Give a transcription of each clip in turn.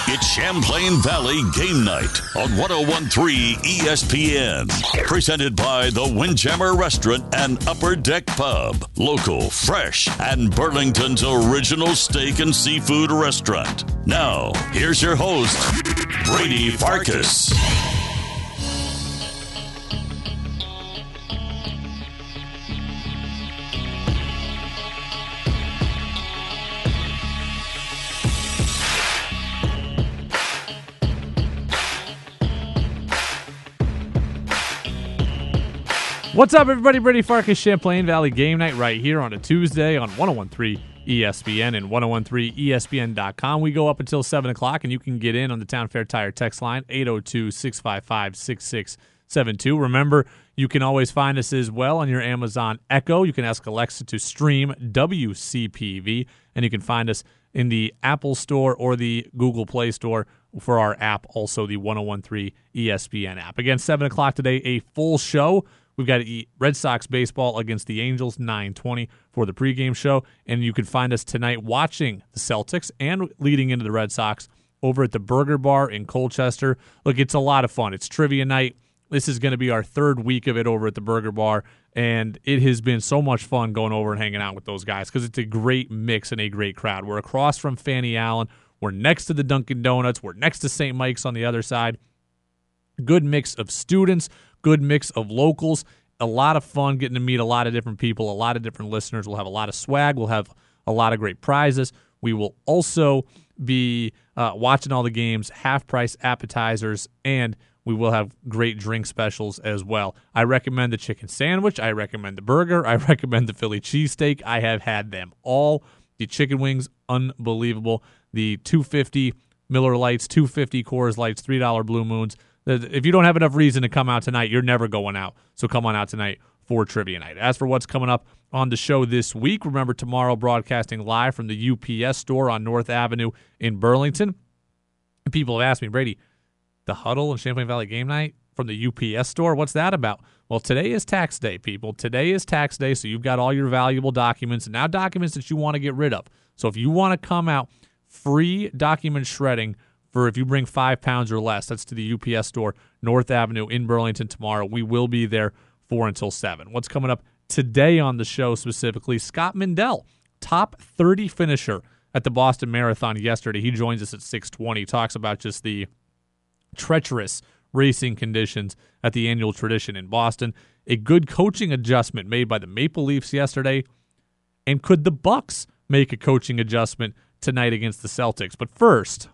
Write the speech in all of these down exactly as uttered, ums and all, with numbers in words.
It's Champlain Valley Game Night on one oh one point three E S P N. Presented by the Windjammer Restaurant and Upper Deck Pub. Local, fresh, and Burlington's original steak and seafood restaurant. Now, here's your host, Brady Farkas. What's up, everybody? Brady Farkas, Champlain Valley Game Night right here on a Tuesday on one oh one point three E S P N and one oh one point three E S P N dot com. We go up until seven o'clock, and you can get in on the Town Fair Tire text line, eight oh two, six five five, six six seven two. Remember, you can always find us as well on your Amazon Echo. You can ask Alexa to stream W C P V, and you can find us in the Apple Store or the Google Play Store for our app, also the one oh one point three E S P N app. Again, seven o'clock today, a full show. We've got Red Sox baseball against the Angels, nine twenty for the pregame show. And you can find us tonight watching the Celtics and leading into the Red Sox over at the Burger Bar in Colchester. Look, it's a lot of fun. It's trivia night. This is going to be our third week of it over at the Burger Bar. And it has been so much fun going over and hanging out with those guys because it's a great mix and a great crowd. We're across from Fanny Allen. We're next to the Dunkin' Donuts. We're next to Saint Mike's on the other side. Good mix of students, good mix of locals, a lot of fun getting to meet a lot of different people, a lot of different listeners. We'll have a lot of swag. We'll have a lot of great prizes. We will also be uh, watching all the games, half-price appetizers, and we will have great drink specials as well. I recommend the chicken sandwich. I recommend the burger. I recommend the Philly cheesesteak. I have had them all. The chicken wings, unbelievable. The two fifty Miller Lights, two fifty Coors Lights, three dollar Blue Moons. If you don't have enough reason to come out tonight, you're never going out. So come on out tonight for Trivia Night. As for what's coming up on the show this week, remember tomorrow broadcasting live from the U P S store on North Avenue in Burlington. And people have asked me, Brady, the Huddle and Champlain Valley Game Night from the U P S store, what's that about? Well, today is tax day, people. Today is tax day, so you've got all your valuable documents and now documents that you want to get rid of. So if you want to come out, free document shredding for if you bring five pounds or less. That's to the U P S store, North Avenue in Burlington tomorrow. We will be there four until seven. What's coming up today on the show specifically? Scott Mindell, top thirty finisher at the Boston Marathon yesterday. He joins us at six twenty. Talks about just the treacherous racing conditions at the annual tradition in Boston. A good coaching adjustment made by the Maple Leafs yesterday. And could the Bucks make a coaching adjustment tonight against the Celtics? But first,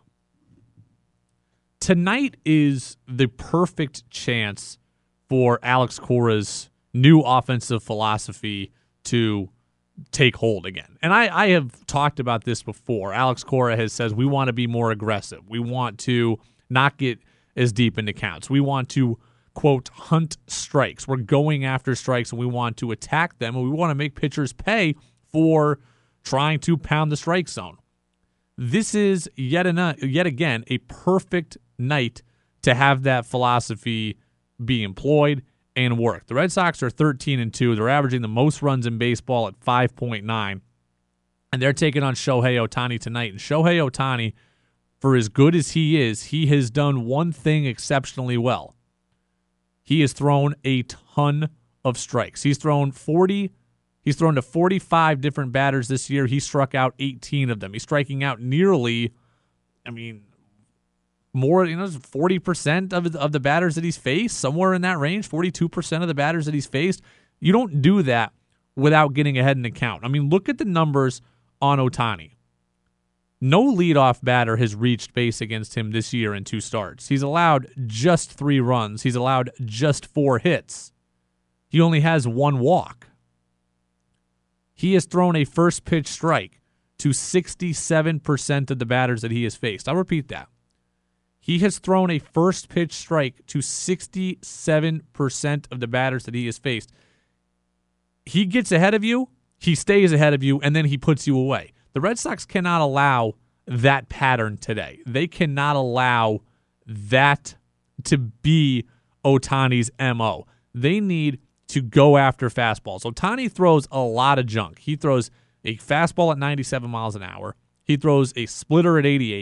tonight is the perfect chance for Alex Cora's new offensive philosophy to take hold again. And I, I have talked about this before. Alex Cora has said we want to be more aggressive. We want to not get as deep into counts. We want to, quote, hunt strikes. We're going after strikes, and we want to attack them, and we want to make pitchers pay for trying to pound the strike zone. This is yet, an, yet again a perfect night to have that philosophy be employed and work. The Red Sox are thirteen and two. They're averaging the most runs in baseball at five point nine, and they're taking on Shohei Ohtani tonight. And Shohei Ohtani, for as good as he is, he has done one thing exceptionally well. He has thrown a ton of strikes. He's thrown forty. He's thrown to forty-five different batters this year. He struck out eighteen of them. He's striking out nearly, I mean, more, you know, forty percent of, of the batters that he's faced, somewhere in that range, forty-two percent of the batters that he's faced. You don't do that without getting ahead in the count. I mean, look at the numbers on Ohtani. No leadoff batter has reached base against him this year in two starts. He's allowed just three runs. He's allowed just four hits. He only has one walk. He has thrown a first pitch strike to sixty-seven percent of the batters that he has faced. I'll repeat that. He has thrown a first pitch strike to sixty-seven percent of the batters that he has faced. He gets ahead of you, he stays ahead of you, and then he puts you away. The Red Sox cannot allow that pattern today. They cannot allow that to be Ohtani's M O. They need to go after fastballs. Ohtani throws a lot of junk. He throws a fastball at ninety-seven miles an hour. He throws a splitter at eighty-eight.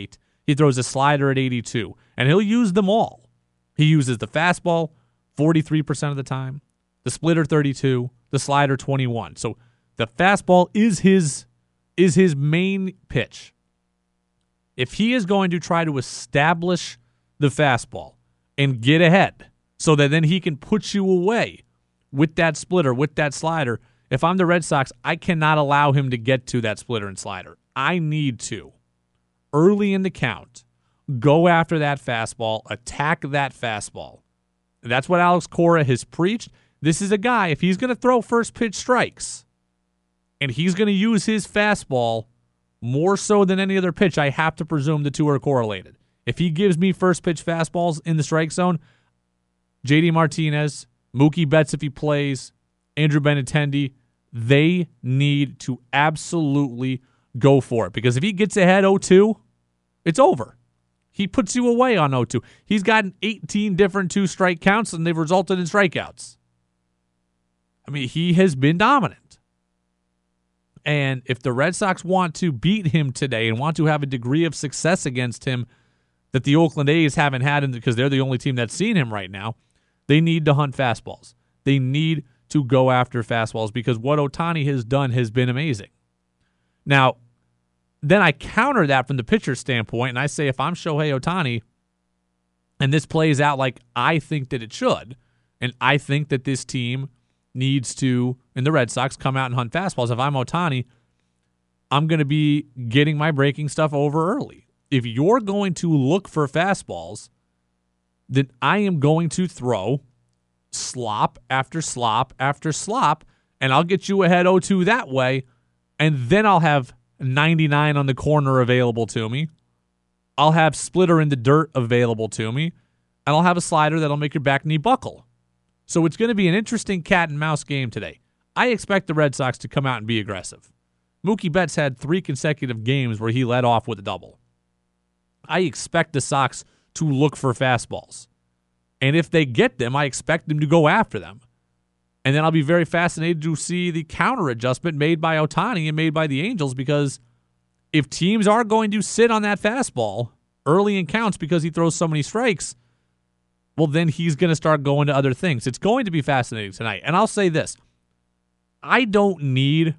He throws a slider at eighty-two, and he'll use them all. He uses the fastball forty-three percent of the time, the splitter thirty-two, the slider twenty-one. So the fastball is his is his main pitch. If he is going to try to establish the fastball and get ahead so that then he can put you away with that splitter, with that slider, if I'm the Red Sox, I cannot allow him to get to that splitter and slider. I need to, early in the count, go after that fastball, attack that fastball. That's what Alex Cora has preached. This is a guy, if he's going to throw first pitch strikes and he's going to use his fastball more so than any other pitch, I have to presume the two are correlated. If he gives me first pitch fastballs in the strike zone, J D Martinez, Mookie Betts if he plays, Andrew Benintendi, they need to absolutely go for it. Because if he gets ahead oh two, it's over. He puts you away on oh two. He's gotten eighteen different two-strike counts, and they've resulted in strikeouts. I mean, he has been dominant. And if the Red Sox want to beat him today and want to have a degree of success against him that the Oakland A's haven't had because they're the only team that's seen him right now, they need to hunt fastballs. They need to go after fastballs because what Ohtani has done has been amazing. Now, then I counter that from the pitcher standpoint, and I say if I'm Shohei Ohtani and this plays out like I think that it should, and I think that this team needs to, and the Red Sox, come out and hunt fastballs. If I'm Ohtani, I'm going to be getting my breaking stuff over early. If you're going to look for fastballs, then I am going to throw slop after slop after slop, and I'll get you ahead oh two that way, and then I'll have ninety-nine on the corner available to me. I'll have splitter in the dirt available to me, and I'll have a slider that'll make your back knee buckle. So it's going to be an interesting cat and mouse game today. I expect the Red Sox to come out and be aggressive. Mookie Betts had three consecutive games where he led off with a double. I expect the Sox to look for fastballs. And if they get them, I expect them to go after them. And then I'll be very fascinated to see the counter adjustment made by Ohtani and made by the Angels, because if teams are going to sit on that fastball early in counts because he throws so many strikes, well, then he's going to start going to other things. It's going to be fascinating tonight. And I'll say this. I don't need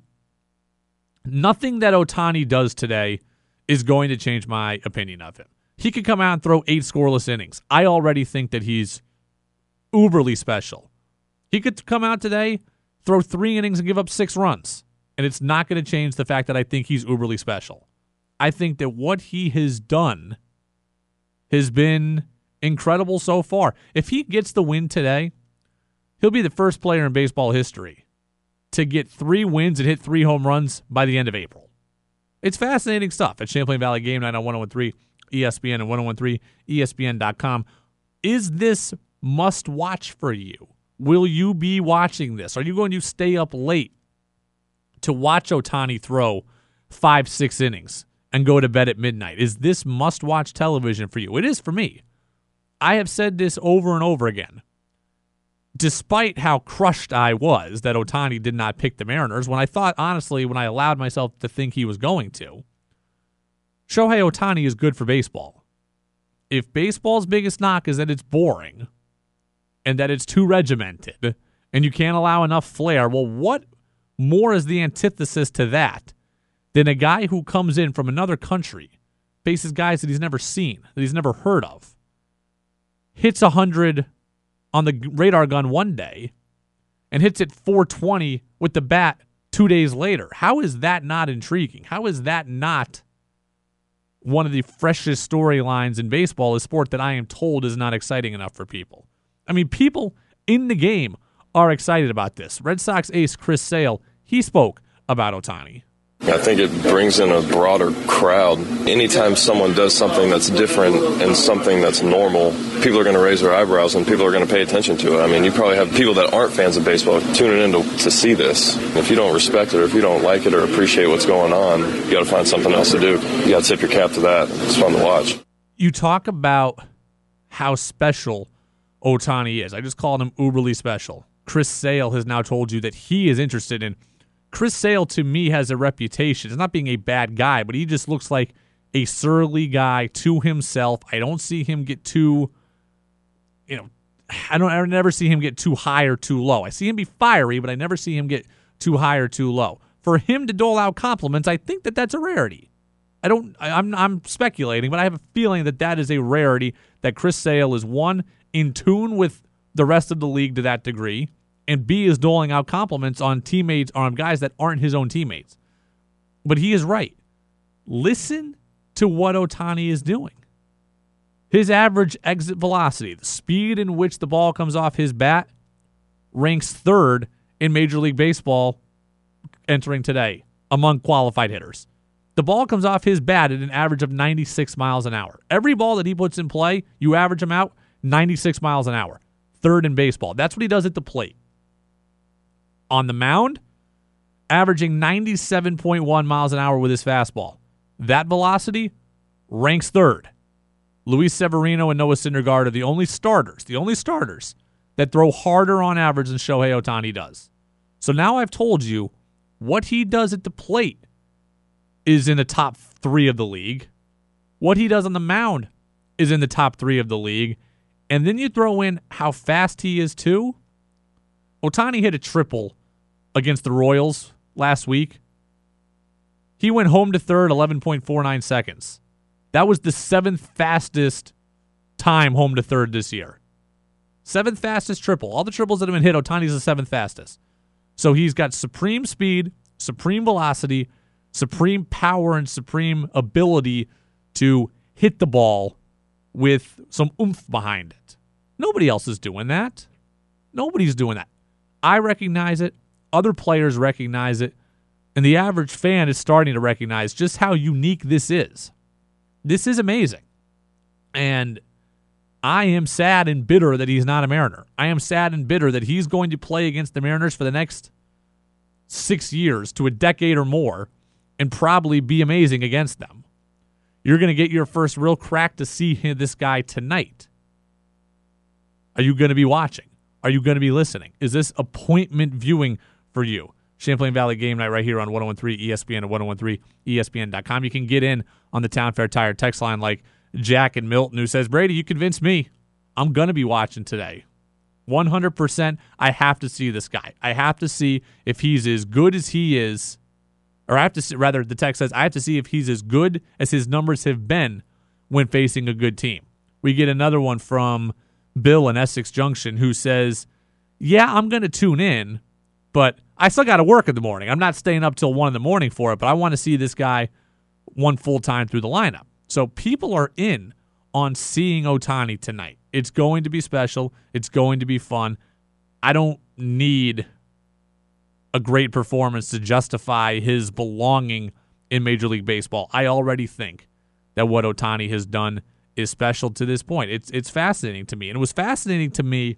nothing that Ohtani does today is going to change my opinion of him. He could come out and throw eight scoreless innings. I already think that he's uberly special. He could come out today, throw three innings and give up six runs, and it's not going to change the fact that I think he's uberly special. I think that what he has done has been incredible so far. If he gets the win today, he'll be the first player in baseball history to get three wins and hit three home runs by the end of April. It's fascinating stuff at Champlain Valley Game Night on one oh one three E S P N and ten thirteen E S P N dot com. Is this must-watch for you? Will you be watching this? Are you going to stay up late to watch Ohtani throw five, six innings and go to bed at midnight? Is this must-watch television for you? It is for me. I have said this over and over again. Despite how crushed I was that Ohtani did not pick the Mariners, when I thought, honestly, when I allowed myself to think he was going to, Shohei Ohtani is good for baseball. If baseball's biggest knock is that it's boring and that it's too regimented and you can't allow enough flair, well, what more is the antithesis to that than a guy who comes in from another country, faces guys that he's never seen, that he's never heard of, hits one hundred on the radar gun one day and hits it four twenty with the bat two days later? How is that not intriguing? How is that not one of the freshest storylines in baseball, a sport that I am told is not exciting enough for people? I mean, people in the game are excited about this. Red Sox ace Chris Sale, he spoke about Ohtani. I think it brings in a broader crowd. Anytime someone does something that's different and something that's normal, people are going to raise their eyebrows and people are going to pay attention to it. I mean, you probably have people that aren't fans of baseball tuning in to, to see this. If you don't respect it or if you don't like it or appreciate what's going on, you got to find something else to do. You got to tip your cap to that. It's fun to watch. You talk about how special Ohtani is. I just called him uberly special. Chris Sale has now told you that he is interested in. Chris Sale, to me, has a reputation. It's not being a bad guy, but he just looks like a surly guy to himself. I don't see him get too, you know, I don't I never see him get too high or too low. I see him be fiery, but I never see him get too high or too low. For him to dole out compliments, I think that that's a rarity. I don't. I, I'm I'm speculating, but I have a feeling that that is a rarity. That Chris Sale is one, in tune with the rest of the league to that degree, and B, is doling out compliments on teammates or on guys that aren't his own teammates. But he is right. Listen to what Ohtani is doing. His average exit velocity, the speed in which the ball comes off his bat, ranks third in Major League Baseball entering today among qualified hitters. The ball comes off his bat at an average of ninety-six miles an hour. Every ball that he puts in play, you average him out, ninety-six miles an hour. Third in baseball. That's what he does at the plate. On the mound, averaging ninety-seven point one miles an hour with his fastball. That velocity ranks third. Luis Severino and Noah Syndergaard are the only starters, the only starters that throw harder on average than Shohei Ohtani does. So now I've told you what he does at the plate is in the top three of the league. What he does on the mound is in the top three of the league. And then you throw in how fast he is too. Ohtani hit a triple against the Royals last week. He went home to third, eleven point four nine seconds. That was the seventh fastest time home to third this year. Seventh fastest triple. All the triples that have been hit, Ohtani's the seventh fastest. So he's got supreme speed, supreme velocity, supreme power, and supreme ability to hit the ball with some oomph behind it. Nobody else is doing that. Nobody's doing that. I recognize it. Other players recognize it. And the average fan is starting to recognize just how unique this is. This is amazing. And I am sad and bitter that he's not a Mariner. I am sad and bitter that he's going to play against the Mariners for the next six years to a decade or more and probably be amazing against them. You're going to get your first real crack to see this guy tonight. Are you going to be watching? Are you going to be listening? Is this appointment viewing for you? Champlain Valley Game Night right here on one oh one three E S P N and ten thirteen E S P N dot com. You can get in on the Town Fair Tire text line like Jack and Milton, who says, Brady, you convinced me. I'm going to be watching today. one hundred percent I have to see this guy. I have to see if he's as good as he is. Or I have to see, rather, the text says, I have to see if he's as good as his numbers have been when facing a good team. We get another one from Bill in Essex Junction who says, yeah, I'm going to tune in, but I still got to work in the morning. I'm not staying up till one in the morning for it, but I want to see this guy one full time through the lineup. So people are in on seeing Ohtani tonight. It's going to be special. It's going to be fun. I don't need a great performance to justify his belonging in Major League Baseball. I already think that what Ohtani has done is special to this point. It's it's fascinating to me. And it was fascinating to me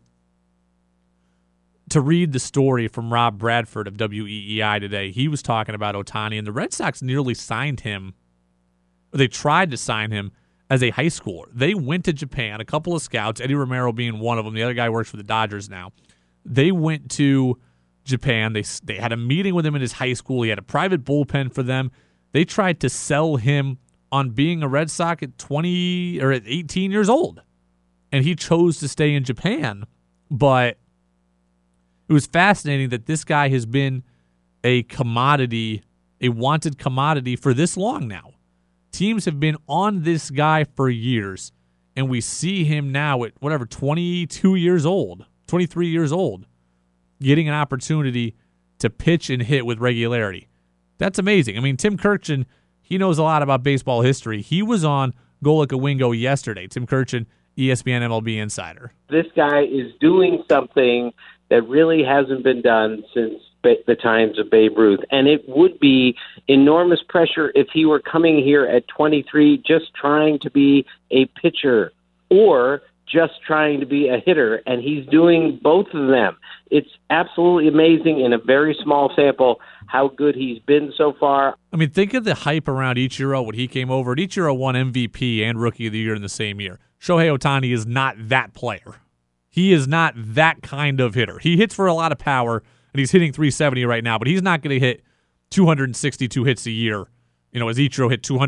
to read the story from Rob Bradford of W E E I today. He was talking about Ohtani, and the Red Sox nearly signed him. They tried to sign him as a high schooler. They went to Japan, a couple of scouts, Eddie Romero being one of them. The other guy works for the Dodgers now. They went to Japan. They they had a meeting with him in his high school. He had a private bullpen for them. They tried to sell him on being a Red Sox at twenty or at eighteen years old. And he chose to stay in Japan. But it was fascinating that this guy has been a commodity, a wanted commodity for this long now. Teams have been on this guy for years, and we see him now at whatever, twenty-two years old, twenty-three years old, getting an opportunity to pitch and hit with regularity. That's amazing. I mean, Tim Kirchin, he knows a lot about baseball history. He was on Golic Awingo yesterday. Tim Kirchin, E S P N M L B insider. This guy is doing something that really hasn't been done since the times of Babe Ruth. And it would be enormous pressure if he were coming here at twenty-three just trying to be a pitcher or just trying to be a hitter. And he's doing both of them. It's absolutely amazing in a very small sample how good he's been so far. I mean, think of the hype around Ichiro when he came over. Ichiro won M V P and Rookie of the Year in the same year. Shohei Ohtani is not that player. He is not that kind of hitter. He hits for a lot of power, and he's hitting three seventy right now, but he's not going to hit two hundred sixty-two hits a year, you know, as Ichiro hit two hundred,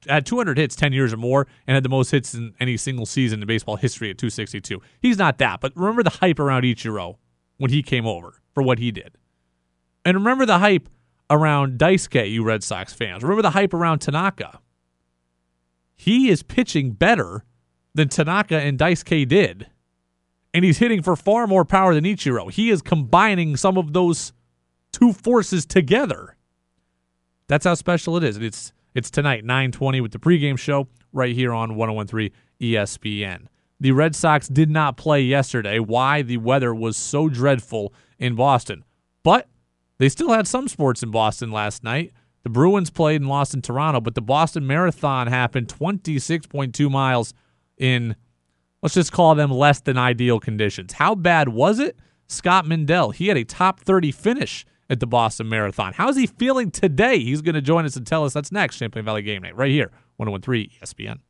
had two hundred hits ten years or more and had the most hits in any single season in baseball history at two sixty-two. He's not that, but remember the hype around Ichiro when he came over for what he did. And remember the hype around Daisuke, you Red Sox fans. Remember the hype around Tanaka. He is pitching better than Tanaka and Daisuke did. And he's hitting for far more power than Ichiro. He is combining some of those two forces together. That's how special it is. And it's it's tonight, nine twenty, with the pregame show right here on one oh one three E S P N. The Red Sox did not play yesterday. Why? The weather was so dreadful in Boston. But they still had some sports in Boston last night. The Bruins played and lost in Toronto, but the Boston Marathon happened twenty-six point two miles in, let's just call them less than ideal conditions. How bad was it? Scott Mindell, he had a top thirty finish at the Boston Marathon. How's he feeling today? He's going to join us and tell us. That's next, Champlain Valley Game Night, right here, one oh one three E S P N.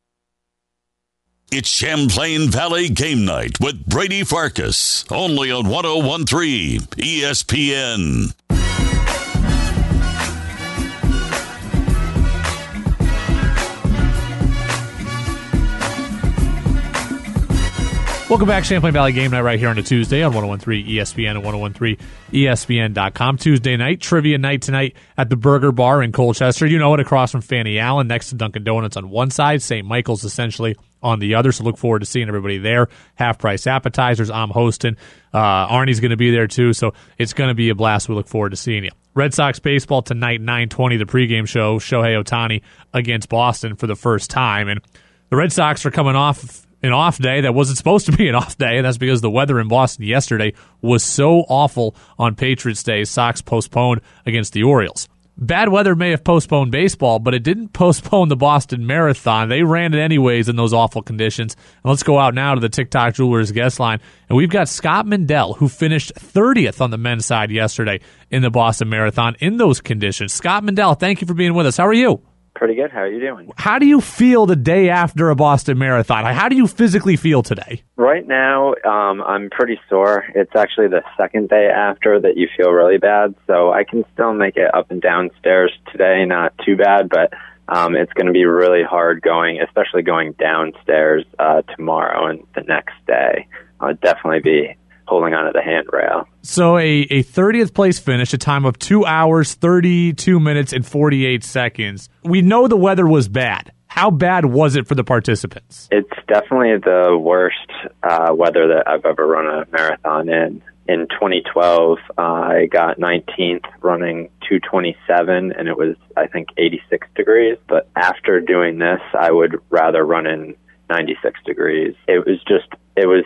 It's Champlain Valley Game Night with Brady Farkas, only on one oh one three E S P N. Welcome back, Champlain Valley Game Night right here on a Tuesday on one oh one three E S P N and one oh one three E S P N dot com. Tuesday night, trivia night tonight at the Burger Bar in Colchester. You know it, across from Fanny Allen, next to Dunkin' Donuts on one side, Saint Michael's essentially on the other. So look forward to seeing everybody there. Half-price appetizers. I'm hosting. Uh, Arnie's going to be there too, so it's going to be a blast. We look forward to seeing you. Red Sox baseball tonight, nine twenty, the pregame show. Shohei Ohtani against Boston for the first time. And the Red Sox are coming off an off day that wasn't supposed to be an off day, and that's because the weather in Boston yesterday was so awful on Patriots Day. Sox postponed against the Orioles. Bad weather may have postponed baseball, but it didn't postpone the Boston Marathon. They ran it anyways in those awful conditions. And let's go out now to the TikTok Jewelers guest line, and we've got Scott Mindell, who finished thirtieth on the men's side yesterday in the Boston Marathon in those conditions. Scott Mindell, thank you for being with us. How are you? Pretty good. How are you doing? How do you feel the day after a Boston Marathon? How do you physically feel today? Right now, um, I'm pretty sore. It's actually the second day after that you feel really bad, so I can still make it up and down stairs today, not too bad, but um, it's going to be really hard going, especially going downstairs uh, tomorrow and the next day. I'll definitely be holding onto the handrail. So a, a thirtieth place finish, a time of two hours, thirty-two minutes, and forty-eight seconds. We know the weather was bad. How bad was it for the participants? It's definitely the worst uh, weather that I've ever run a marathon in. In twenty twelve, uh, I got nineteenth running two twenty-seven, and it was, I think, eighty-six degrees. But after doing this, I would rather run in ninety-six degrees. It was just, it was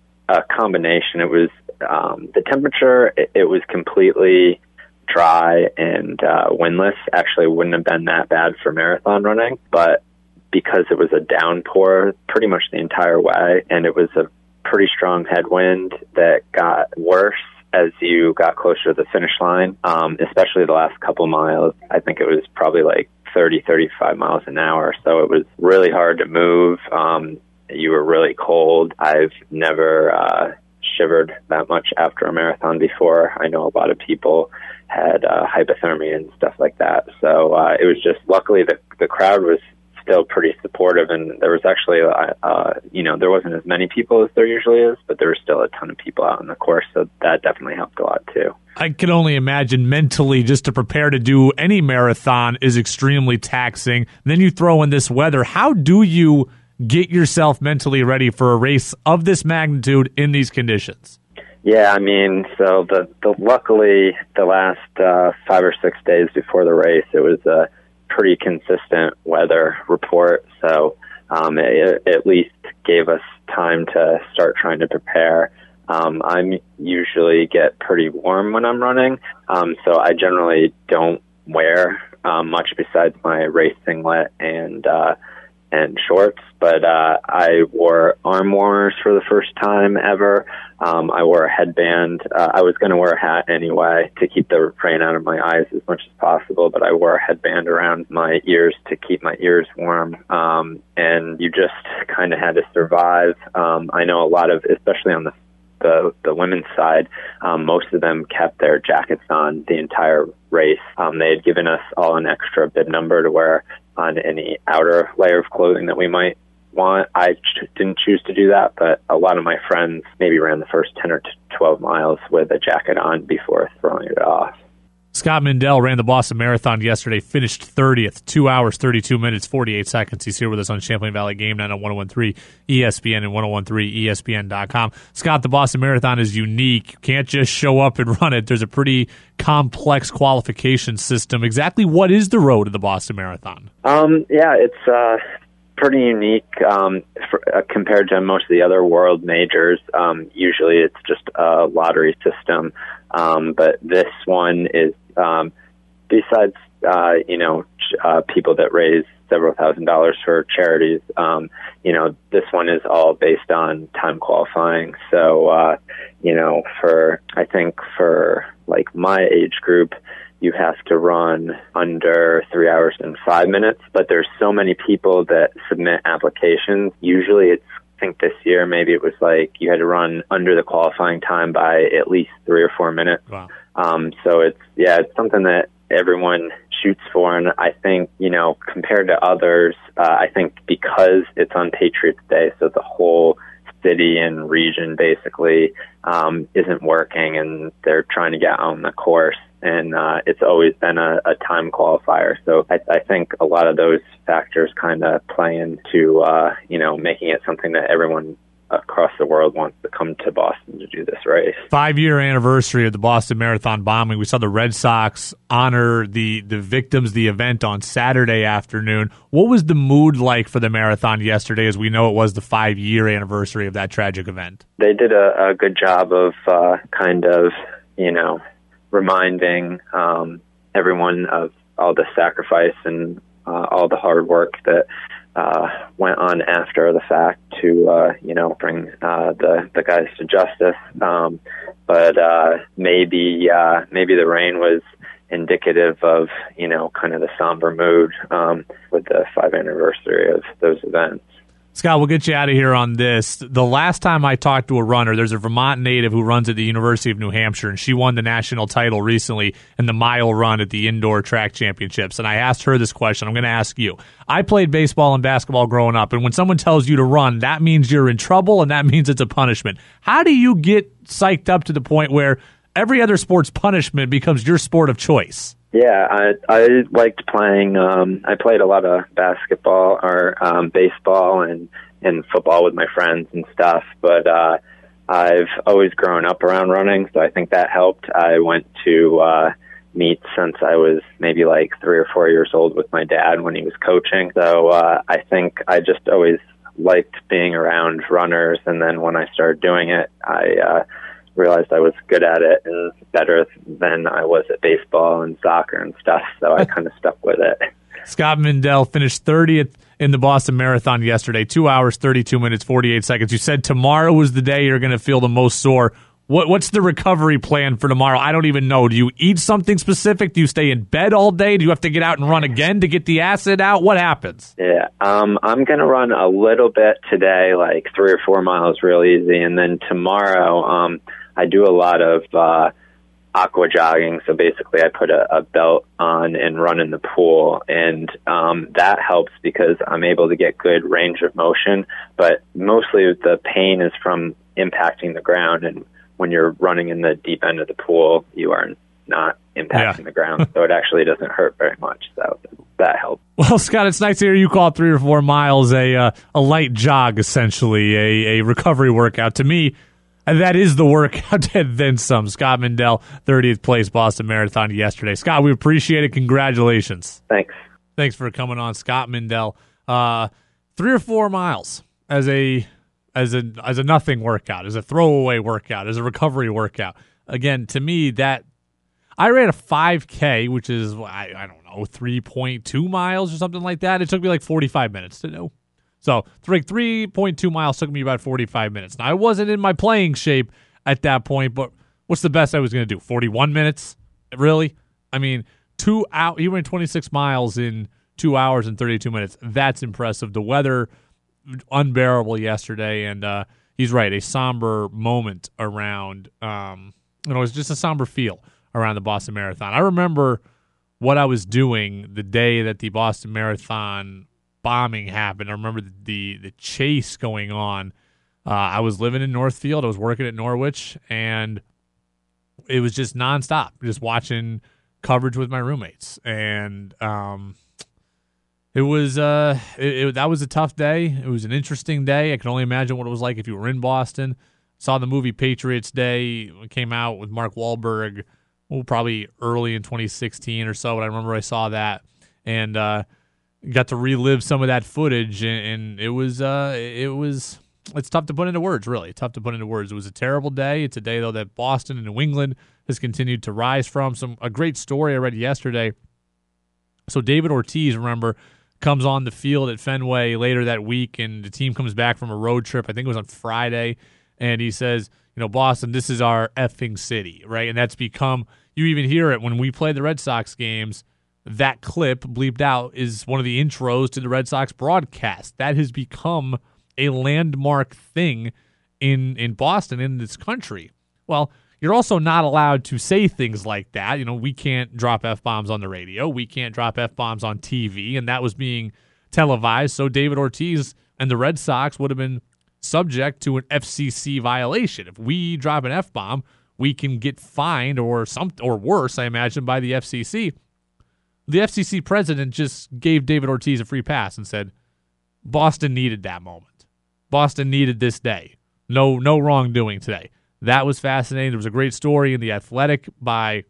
a combination. It was um, the temperature, it, it was completely dry and uh, windless. Actually wouldn't have been that bad for marathon running, but because it was a downpour pretty much the entire way, and it was a pretty strong headwind that got worse as you got closer to the finish line, um, especially the last couple miles. I think it was probably like thirty, thirty-five miles an hour, so it was really hard to move. Um, you were really cold. I've never uh, shivered that much after a marathon before. I know a lot of people had uh, hypothermia and stuff like that. So uh, it was just, luckily the, the crowd was still pretty supportive, and there was actually, uh, uh, you know, there wasn't as many people as there usually is, but there was still a ton of people out on the course, so that definitely helped a lot too. I can only imagine mentally just to prepare to do any marathon is extremely taxing. Then you throw in this weather. How do you get yourself mentally ready for a race of this magnitude in these conditions? Yeah, I mean, so the, the luckily the last uh, five or six days before the race, it was a pretty consistent weather report, so um, it, it at least gave us time to start trying to prepare. Um, I usually get pretty warm when I'm running, um, so I generally don't wear um, much besides my race singlet and uh, and shorts, but uh, I wore arm warmers for the first time ever. Um, I wore a headband. Uh, I was going to wear a hat anyway to keep the rain out of my eyes as much as possible, but I wore a headband around my ears to keep my ears warm. Um, and you just kind of had to survive. Um, I know a lot of, especially on the the, the women's side, um, most of them kept their jackets on the entire race. Um, they had given us all an extra bib number to wear on any outer layer of clothing that we might want. I ch- didn't choose to do that, but a lot of my friends maybe ran the first ten or twelve miles with a jacket on before throwing it off. Scott Mindell ran the Boston Marathon yesterday, finished thirtieth, two hours, thirty-two minutes, forty-eight seconds. He's here with us on Champlain Valley Game Night on one oh one three E S P N and ten thirteen E S P N dot com. Scott, the Boston Marathon is unique. You can't just show up and run it. There's a pretty complex qualification system. Exactly what is the road to the Boston Marathon? Um, yeah, it's uh, pretty unique um, for, uh, compared to most of the other world majors. Um, usually it's just a lottery system, um, but this one is Um, besides, uh, you know, ch- uh, people that raise several thousand dollars for charities, um, you know, this one is all based on time qualifying. So, uh, you know, for, I think for like my age group, you have to run under three hours and five minutes, but there's so many people that submit applications. Usually it's, I think this year, maybe it was like you had to run under the qualifying time by at least three or four minutes. Wow. Um, so it's, yeah, it's something that everyone shoots for. And I think, you know, compared to others, uh, I think because it's on Patriots Day, so the whole city and region basically um, isn't working and they're trying to get on the course. And uh, it's always been a, a time qualifier. So I, I think a lot of those factors kind of play into, uh, you know, making it something that everyone across the world wants to come to Boston to do this race. Five-year anniversary of the Boston Marathon bombing. We saw the Red Sox honor the, the victims of the event on Saturday afternoon. What was the mood like for the marathon yesterday, as we know it was the five-year anniversary of that tragic event? They did a, a good job of uh, kind of, you know, reminding um, everyone of all the sacrifice and uh, all the hard work that uh, went on after the fact to, uh, you know, bring uh, the, the guys to justice. Um, but uh, maybe uh, maybe the rain was indicative of, you know, kind of the somber mood um, with the five anniversary of those events. Scott, we'll get you out of here on this. The last time I talked to a runner, there's a Vermont native who runs at the University of New Hampshire, and she won the national title recently in the mile run at the indoor track championships. And I asked her this question. I'm going to ask you. I played baseball and basketball growing up, and when someone tells you to run, that means you're in trouble, and that means it's a punishment. How do you get psyched up to the point where every other sport's punishment becomes your sport of choice? Yeah, I I liked playing. Um, I played a lot of basketball or um, baseball and, and football with my friends and stuff. But uh, I've always grown up around running, so I think that helped. I went to uh, meets since I was maybe like three or four years old with my dad when he was coaching. So uh, I think I just always liked being around runners. And then when I started doing it, I uh, realized I was good at it and better than I was at baseball and soccer and stuff, so I kind of stuck with it. Scott Mindell finished thirtieth in the Boston Marathon yesterday, two hours, thirty-two minutes, forty-eight seconds. You said tomorrow was the day you're going to feel the most sore. What, what's the recovery plan for tomorrow? I don't even know. Do you eat something specific? Do you stay in bed all day? Do you have to get out and run again to get the acid out? What happens? Yeah, um, I'm going to run a little bit today, like three or four miles real easy, and then tomorrow um, I do a lot of uh, aqua jogging. So basically I put a, a belt on and run in the pool. And um, that helps because I'm able to get good range of motion. But mostly the pain is from impacting the ground. And when you're running in the deep end of the pool, you are not impacting yeah. the ground. So it actually doesn't hurt very much. So that helps. Well, Scott, it's nice to hear you call three or four miles a, uh, a light jog, essentially, a, a recovery workout. To me, and that is the workout and then some. Scott Mindell, thirtieth place Boston Marathon yesterday. Scott, we appreciate it. Congratulations. Thanks. Thanks for coming on, Scott Mindell. Uh, three or four miles as a as a as a nothing workout, as a throwaway workout, as a recovery workout. Again, to me, that I ran a five K, which is I, I don't know, three point two miles or something like that. It took me like forty-five minutes to do. So like three point two miles took me about forty-five minutes. Now, I wasn't in my playing shape at that point, but what's the best I was going to do? forty-one minutes? Really? I mean, two out. He ran twenty-six miles in two hours and thirty-two minutes. That's impressive. The weather, unbearable yesterday, and uh, he's right, a somber moment around, um, you know, it was just a somber feel around the Boston Marathon. I remember what I was doing the day that the Boston Marathon bombing happened. I remember the the, the chase going on. Uh, I was living in Northfield. I was working at Norwich, and it was just nonstop, just watching coverage with my roommates. And um, it was uh, it, it, that was a tough day. It was an interesting day. I can only imagine what it was like if you were in Boston. Saw the movie Patriots Day. It came out with Mark Wahlberg, well, probably early in twenty sixteen or so, but I remember I saw that and uh, got to relive some of that footage, and, and it was uh, it was it's tough to put into words, really. Tough to put into words. It was a terrible day. It's a day, though, that Boston and New England has continued to rise from. Some a great story I read yesterday. So David Ortiz, remember, comes on the field at Fenway later that week, and the team comes back from a road trip. I think it was on Friday. And he says, you know, Boston, this is our effing city, right? And that's become, you even hear it when we play the Red Sox games, that clip bleeped out is one of the intros to the Red Sox broadcast. That has become a landmark thing in, in Boston, in this country. Well, you're also not allowed to say things like that. You know, we can't drop F-bombs on the radio. We can't drop F-bombs on T V, and that was being televised. So David Ortiz and the Red Sox would have been subject to an F C C violation. If we drop an F-bomb, we can get fined or some or worse, I imagine, by the F C C. The F C C president just gave David Ortiz a free pass and said, Boston needed that moment. Boston needed this day. No, no wrongdoing today. That was fascinating. There was a great story in The Athletic by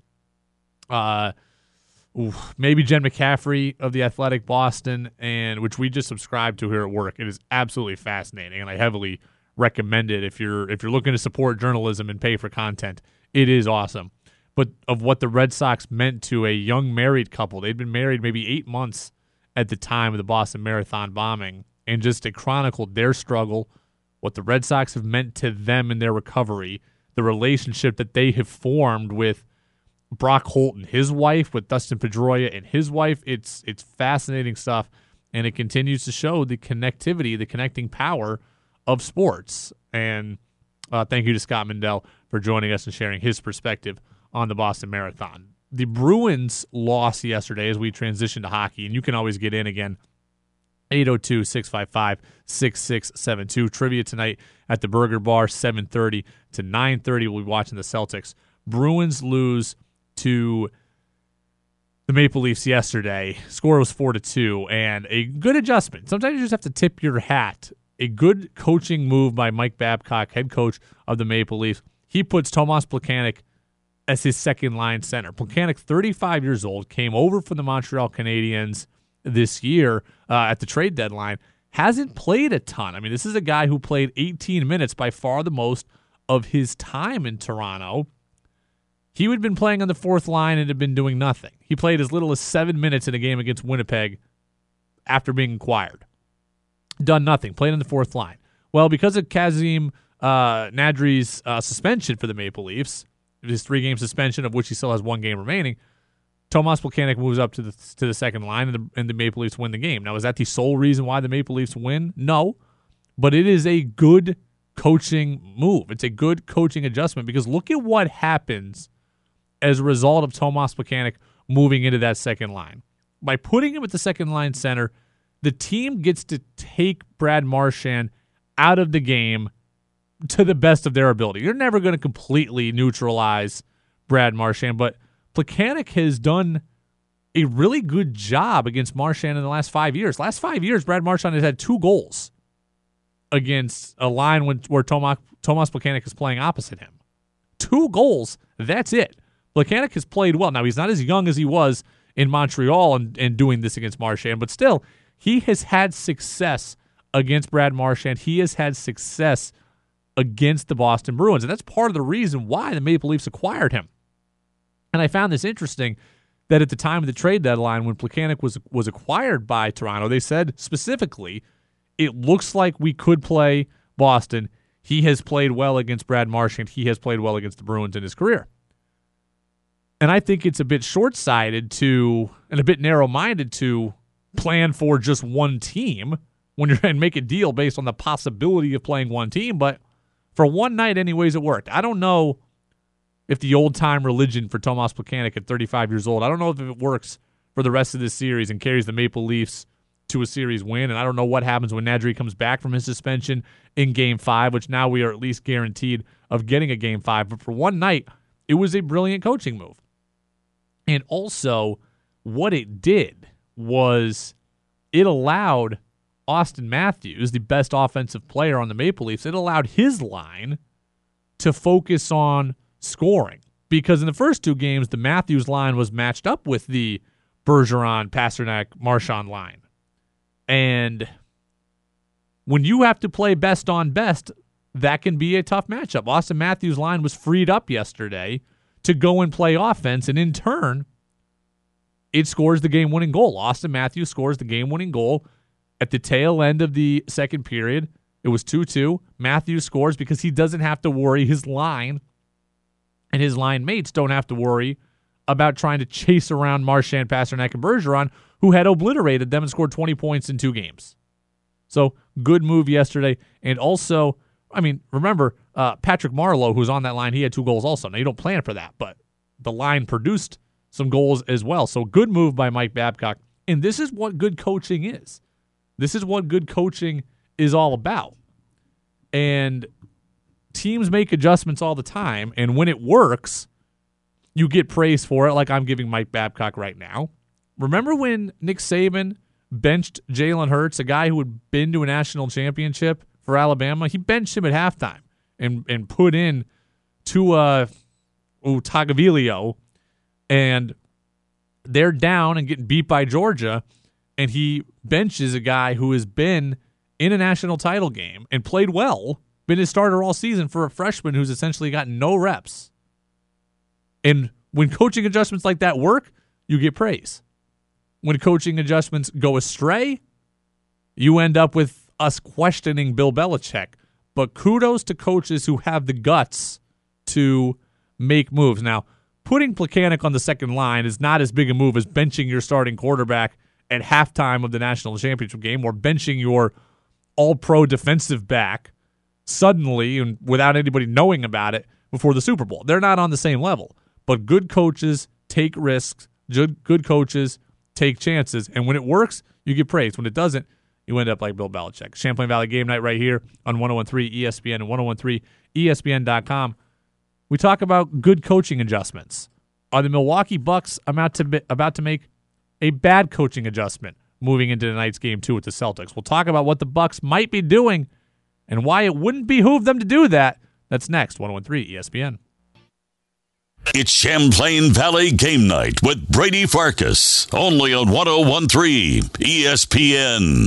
uh, ooh, maybe Jen McCaffrey of The Athletic Boston, and which we just subscribe to here at work. It is absolutely fascinating, and I heavily recommend it if you're if you're looking to support journalism and pay for content. It is awesome. But of what the Red Sox meant to a young married couple. They'd been married maybe eight months at the time of the Boston Marathon bombing, and just to chronicle their struggle, what the Red Sox have meant to them in their recovery, the relationship that they have formed with Brock Holt and his wife, with Dustin Pedroia and his wife. It's it's fascinating stuff, and it continues to show the connectivity, the connecting power of sports. And uh, thank you to Scott Mindell for joining us and sharing his perspective on the Boston Marathon. The Bruins lost yesterday as we transition to hockey, and you can always get in again, eight oh two, six five five, six six seven two. Trivia tonight at the Burger Bar, seven thirty to nine thirty. We'll be watching the Celtics. Bruins lose to the Maple Leafs yesterday. Score was four to two, and a good adjustment. Sometimes you just have to tip your hat. A good coaching move by Mike Babcock, head coach of the Maple Leafs. He puts Tomas Plekanec as his second-line center. Plekanec, thirty-five years old, came over from the Montreal Canadiens this year uh, at the trade deadline. Hasn't played a ton. I mean, this is a guy who played eighteen minutes, by far the most of his time in Toronto. He would have been playing on the fourth line and had been doing nothing. He played as little as seven minutes in a game against Winnipeg after being acquired. Done nothing. Played on the fourth line. Well, because of Kazim uh, Nadri's uh, suspension for the Maple Leafs, his three-game suspension, of which he still has one game remaining, Tomas Plekanec moves up to the to the second line, and the, and the Maple Leafs win the game. Now, is that the sole reason why the Maple Leafs win? No, but it is a good coaching move. It's a good coaching adjustment, because look at what happens as a result of Tomas Plekanec moving into that second line. By putting him at the second line center, the team gets to take Brad Marchand out of the game to the best of their ability. You're never going to completely neutralize Brad Marchand, but Plekanec has done a really good job against Marchand in the last five years. Last five years, Brad Marchand has had two goals against a line when, where Tomas, Tomas Plekanec is playing opposite him. Two goals, that's it. Plekanec has played well. Now, he's not as young as he was in Montreal and, and doing this against Marchand, but still, he has had success against Brad Marchand. He has had success against the Boston Bruins, and that's part of the reason why the Maple Leafs acquired him. And I found this interesting, that at the time of the trade deadline, when Plekanec was was acquired by Toronto, they said specifically, it looks like we could play Boston. He has played well against Brad Marchand. He has played well against the Bruins in his career. And I think it's a bit short-sighted to, and a bit narrow-minded to, plan for just one team when you're trying to make a deal based on the possibility of playing one team. But for one night, anyways, it worked. I don't know if the old-time religion for Tomas Plekanec at thirty-five years old, I don't know if it works for the rest of this series and carries the Maple Leafs to a series win, and I don't know what happens when Nadri comes back from his suspension in Game five, which now we are at least guaranteed of getting a Game five. But for one night, it was a brilliant coaching move. And also, what it did was it allowed Auston Matthews, the best offensive player on the Maple Leafs, it allowed his line to focus on scoring. Because in the first two games, the Matthews line was matched up with the Bergeron, Pasternak, Marchand line. And when you have to play best on best, that can be a tough matchup. Auston Matthews' line was freed up yesterday to go and play offense, and in turn, it scores the game-winning goal. Auston Matthews scores the game-winning goal at the tail end of the second period. It was two two. Matthews scores because he doesn't have to worry. His line and his line mates don't have to worry about trying to chase around Marchand, Pasternak, and Bergeron, who had obliterated them and scored twenty points in two games. So, good move yesterday. And also, I mean, remember, uh, Patrick Marleau, who's on that line, he had two goals also. Now, you don't plan for that, but the line produced some goals as well. So, good move by Mike Babcock. And this is what good coaching is. This is what good coaching is all about. And teams make adjustments all the time, and when it works, you get praise for it, like I'm giving Mike Babcock right now. Remember when Nick Saban benched Jalen Hurts, a guy who had been to a national championship for Alabama? He benched him at halftime and and put in Tua Tagovailoa, and they're down and getting beat by Georgia, and he benches a guy who has been in a national title game and played well, been his starter all season for a freshman who's essentially got no reps. And when coaching adjustments like that work, you get praise. When coaching adjustments go astray, you end up with us questioning Bill Belichick. But kudos to coaches who have the guts to make moves. Now, putting Plekanec on the second line is not as big a move as benching your starting quarterback at halftime of the national championship game, or benching your all-pro defensive back suddenly and without anybody knowing about it before the Super Bowl. They're not on the same level. But good coaches take risks. Good, good coaches take chances. And when it works, you get praised. When it doesn't, you end up like Bill Belichick. Champlain Valley Game Night right here on one oh one three E S P N and one oh one three E S P N dot com. We talk about good coaching adjustments. Are the Milwaukee Bucks about to, be, about to make a bad coaching adjustment moving into tonight's game two with the Celtics? We'll talk about what the Bucks might be doing and why it wouldn't behoove them to do that. That's next, one oh one three E S P N. It's Champlain Valley Game Night with Brady Farkas, only on one oh one three E S P N.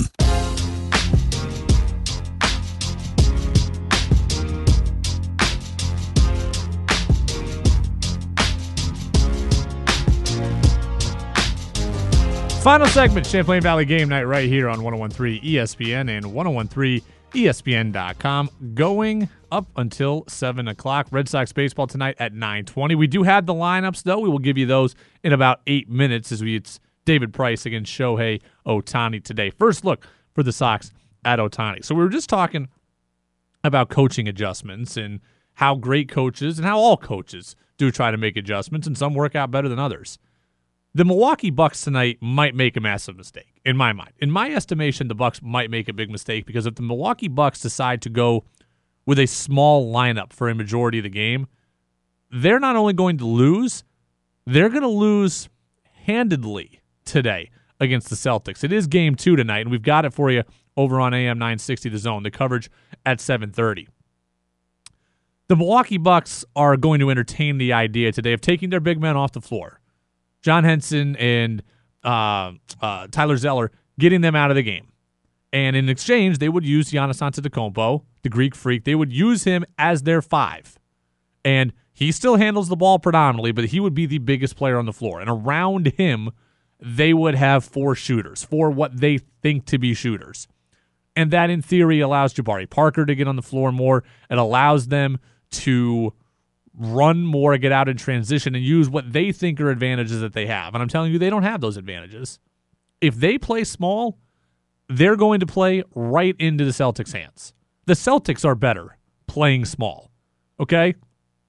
Final segment, Champlain Valley Game Night right here on one oh one three E S P N and one oh one three E S P N dot com. Going up until seven o'clock. Red Sox baseball tonight at nine twenty. We do have the lineups, though. We will give you those in about eight minutes as we it's David Price against Shohei Ohtani today. First look for the Sox at Ohtani. So we were just talking about coaching adjustments and how great coaches and how all coaches do try to make adjustments, and some work out better than others. The Milwaukee Bucks tonight might make a massive mistake, in my mind. In my estimation, the Bucks might make a big mistake because if the Milwaukee Bucks decide to go with a small lineup for a majority of the game, they're not only going to lose, they're going to lose handedly today against the Celtics. It is game two tonight, and we've got it for you over on A M nine sixty The Zone, the coverage at seven thirty. The Milwaukee Bucks are going to entertain the idea today of taking their big men off the floor. John Henson and uh, uh, Tyler Zeller, getting them out of the game. And in exchange, they would use Giannis Antetokounmpo, the Greek freak. They would use him as their five. And he still handles the ball predominantly, but he would be the biggest player on the floor. And around him, they would have four shooters, four what they think to be shooters. And that, in theory, allows Jabari Parker to get on the floor more. It allows them to run more, get out in transition, and use what they think are advantages that they have. And I'm telling you, they don't have those advantages. If they play small, they're going to play right into the Celtics' hands. The Celtics are better playing small, okay?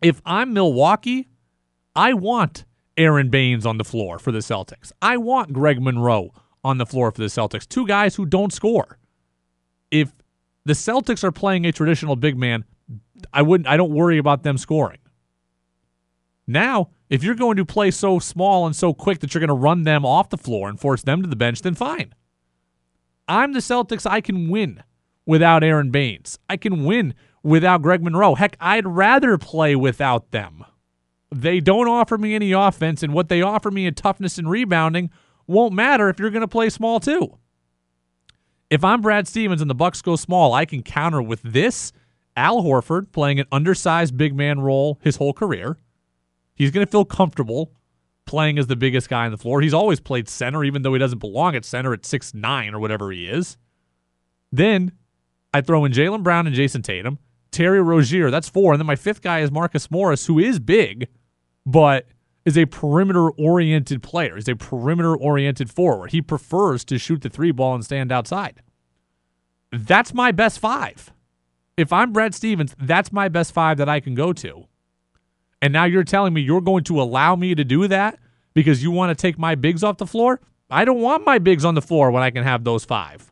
If I'm Milwaukee, I want Aaron Baines on the floor for the Celtics. I want Greg Monroe on the floor for the Celtics. Two guys who don't score. If the Celtics are playing a traditional big man, I wouldn't. I don't worry about them scoring. Now, if you're going to play so small and so quick that you're going to run them off the floor and force them to the bench, then fine. I'm the Celtics. I can win without Aaron Baines. I can win without Greg Monroe. Heck, I'd rather play without them. They don't offer me any offense, and what they offer me in toughness and rebounding won't matter if you're going to play small too. If I'm Brad Stevens and the Bucks go small, I can counter with this. Al Horford playing an undersized big man role his whole career. He's going to feel comfortable playing as the biggest guy on the floor. He's always played center, even though he doesn't belong at center at six nine or whatever he is. Then I throw in Jaylen Brown and Jason Tatum. Terry Rozier, that's four. And then my fifth guy is Marcus Morris, who is big, but is a perimeter-oriented player. He's a perimeter-oriented forward. He prefers to shoot the three ball and stand outside. That's my best five. If I'm Brad Stevens, that's my best five that I can go to. And now you're telling me you're going to allow me to do that because you want to take my bigs off the floor? I don't want my bigs on the floor when I can have those five.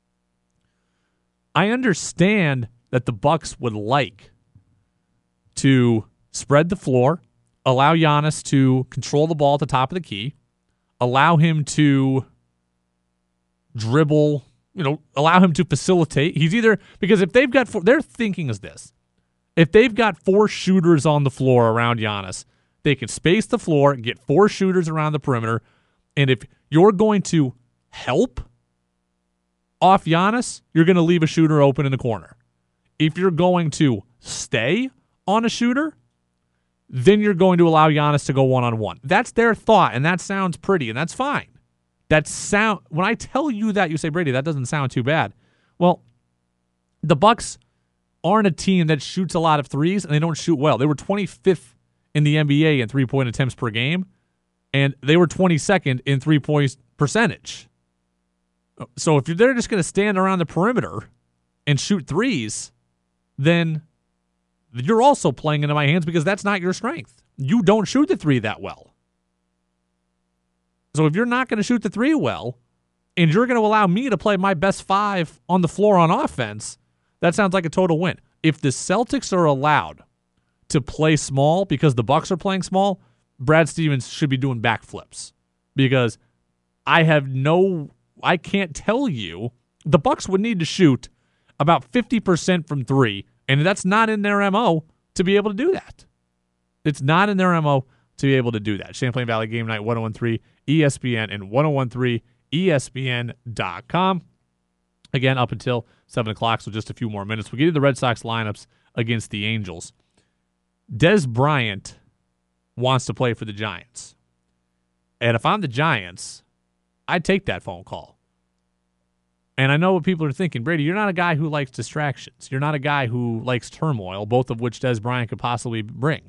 I understand that the Bucks would like to spread the floor, allow Giannis to control the ball at the top of the key, allow him to dribble, you know, allow him to facilitate. He's either, because if they've got four, their thinking is this. If they've got four shooters on the floor around Giannis, they can space the floor and get four shooters around the perimeter. And if you're going to help off Giannis, you're going to leave a shooter open in the corner. If you're going to stay on a shooter, then you're going to allow Giannis to go one-on-one. That's their thought, and that sounds pretty, and that's fine. That sound when I tell you that, you say, Brady, that doesn't sound too bad. Well, the Bucks aren't a team that shoots a lot of threes, and they don't shoot well. They were twenty-fifth in the N B A in three-point attempts per game, and they were twenty-second in three-point percentage. So if they're just going to stand around the perimeter and shoot threes, then you're also playing into my hands because that's not your strength. You don't shoot the three that well. So if you're not going to shoot the three well, and you're going to allow me to play my best five on the floor on offense, that sounds like a total win. If the Celtics are allowed to play small because the Bucks are playing small, Brad Stevens should be doing backflips because I have no, I can't tell you, the Bucks would need to shoot about fifty percent from three, and that's not in their M O to be able to do that. It's not in their M O to be able to do that. Champlain Valley Game Night, one oh one three E S P N and one oh one three E S P N dot com. Again, up until seven o'clock, so just a few more minutes. We'll get to the Red Sox lineups against the Angels. Des Bryant wants to play for the Giants. And if I'm the Giants, I'd take that phone call. And I know what people are thinking. Brady, you're not a guy who likes distractions. You're not a guy who likes turmoil, both of which Des Bryant could possibly bring.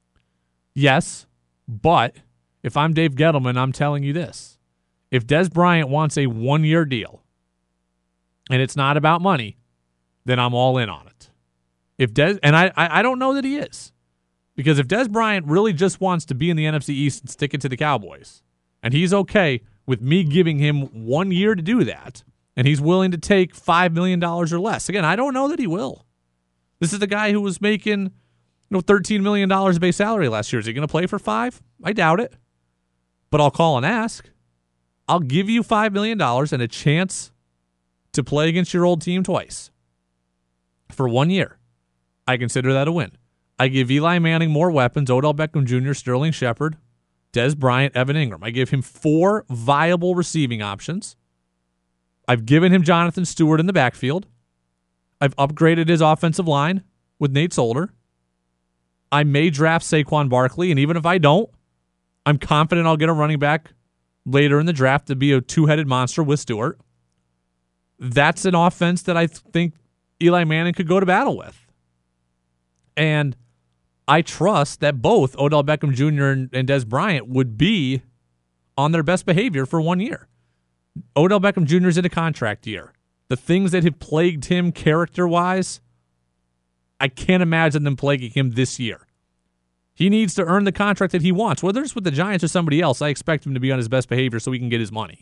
Yes, but if I'm Dave Gettleman, I'm telling you this. If Des Bryant wants a one-year deal, and it's not about money, then I'm all in on it. If Des, and I, I don't know that he is. Because if Des Bryant really just wants to be in the N F C East and stick it to the Cowboys, and he's okay with me giving him one year to do that, and he's willing to take five million dollars or less. Again, I don't know that he will. This is the guy who was making you know, thirteen million dollars base salary last year. Is he going to play for five? I doubt it. But I'll call and ask. I'll give you five million dollars and a chance to play against your old team twice for one year. I consider that a win. I give Eli Manning more weapons, Odell Beckham Junior, Sterling Shepard, Des Bryant, Evan Ingram. I give him four viable receiving options. I've given him Jonathan Stewart in the backfield. I've upgraded his offensive line with Nate Solder. I may draft Saquon Barkley, and even if I don't, I'm confident I'll get a running back later in the draft to be a two-headed monster with Stewart. That's an offense that I think Eli Manning could go to battle with. And I trust that both Odell Beckham Junior and, and Des Bryant would be on their best behavior for one year. Odell Beckham Junior is in a contract year. The things that have plagued him character-wise, I can't imagine them plaguing him this year. He needs to earn the contract that he wants. Whether it's with the Giants or somebody else, I expect him to be on his best behavior so he can get his money.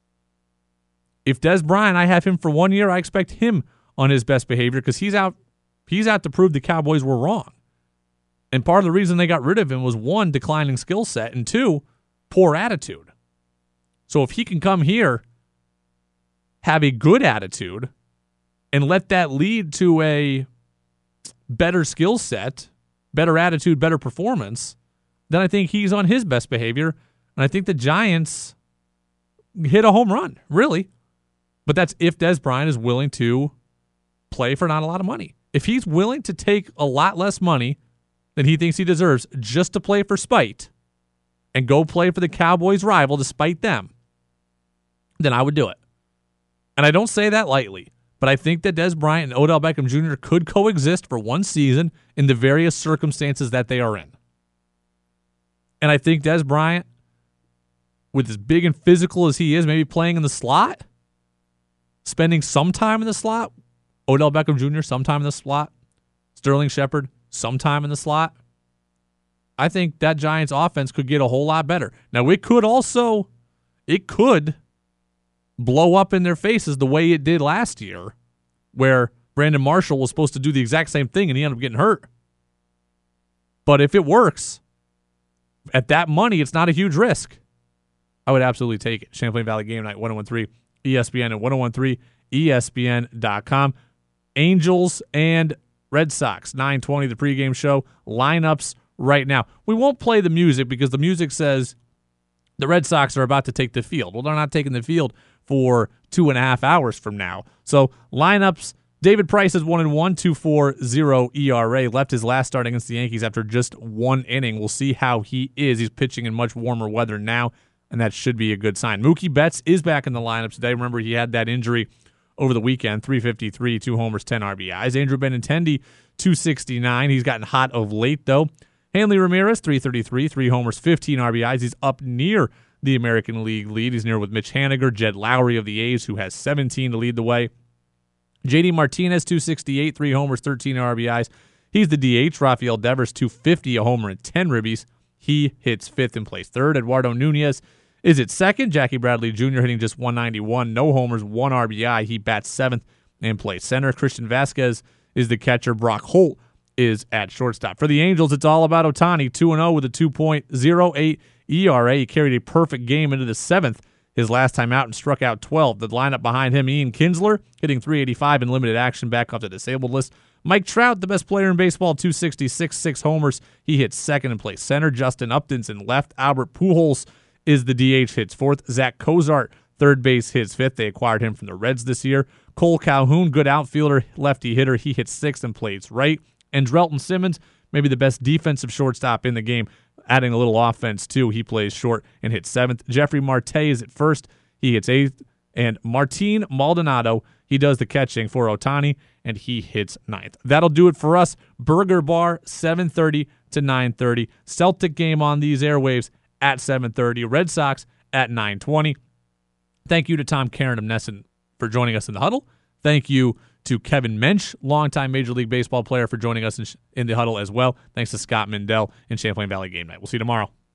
If Dez Bryant, I have him for one year, I expect him on his best behavior because he's out, he's out to prove the Cowboys were wrong. And part of the reason they got rid of him was, one, declining skill set, and two, poor attitude. So if he can come here, have a good attitude, and let that lead to a better skill set, better attitude, better performance, then I think he's on his best behavior. And I think the Giants hit a home run, really. But that's if Dez Bryant is willing to play for not a lot of money. If he's willing to take a lot less money than he thinks he deserves just to play for spite and go play for the Cowboys' rival to spite them, then I would do it. And I don't say that lightly. But I think that Dez Bryant and Odell Beckham Junior could coexist for one season in the various circumstances that they are in. And I think Dez Bryant, with as big and physical as he is, maybe playing in the slot, spending some time in the slot, Odell Beckham Junior sometime in the slot, Sterling Shepard sometime in the slot, I think that Giants offense could get a whole lot better. Now, it could also, it could blow up in their faces the way it did last year, where Brandon Marshall was supposed to do the exact same thing and he ended up getting hurt. But if it works, at that money, it's not a huge risk. I would absolutely take it. Champlain Valley Game Night, one oh one three E S P N and one oh one three E S P N dot com. Angels and Red Sox, nine twenty, the pregame show. Lineups right now. We won't play the music because the music says the Red Sox are about to take the field. Well, they're not taking the field for two and a half hours from now. So lineups, David Price is one and one, two point four oh E R A. Left his last start against the Yankees after just one inning. We'll see how he is. He's pitching in much warmer weather now, and that should be a good sign. Mookie Betts is back in the lineup today. Remember, he had that injury over the weekend, three fifty-three, two homers, ten R B Is. Andrew Benintendi, two sixty-nine. He's gotten hot of late, though. Hanley Ramirez, three thirty-three, three homers, fifteen R B Is. He's up near the American League lead. He's near with Mitch Haniger, Jed Lowry of the A's, who has seventeen to lead the way. J D Martinez, two sixty-eight, three homers, thirteen R B Is. He's the D H. Rafael Devers, two fifty, a homer, and ten ribbies. He hits fifth and plays third. Eduardo Nunez is at second. Jackie Bradley Junior hitting just one ninety-one, no homers, one R B I. He bats seventh and plays center. Christian Vasquez is the catcher. Brock Holt is at shortstop. For the Angels, it's all about Ohtani, two and oh with a two point oh eight E R A. He carried a perfect game into the seventh his last time out and struck out twelve. The lineup behind him, Ian Kinsler, hitting three eighty-five in limited action, back off the disabled list. Mike Trout, the best player in baseball, two sixty-six, six homers. He hits second and plays center. Justin Upton's in left. Albert Pujols is the D H, hits fourth. Zach Cozart, third base, hits fifth. They acquired him from the Reds this year. Cole Calhoun, good outfielder, lefty hitter. He hits sixth and plays right. And Drelton Simmons, maybe the best defensive shortstop in the game, adding a little offense, too. He plays short and hits seventh. Jeffrey Marte is at first. He hits eighth. And Martin Maldonado, he does the catching for Ohtani, and he hits ninth. That'll do it for us. Burger Bar, seven thirty to nine thirty. Celtic game on these airwaves at seven thirty. Red Sox at nine twenty. Thank you to Tom Karen of Nesson for joining us in the huddle. Thank you to Kevin Mensch, longtime Major League Baseball player, for joining us in, in the huddle as well. Thanks to Scott Mindell in Champlain Valley Game Night. We'll see you tomorrow.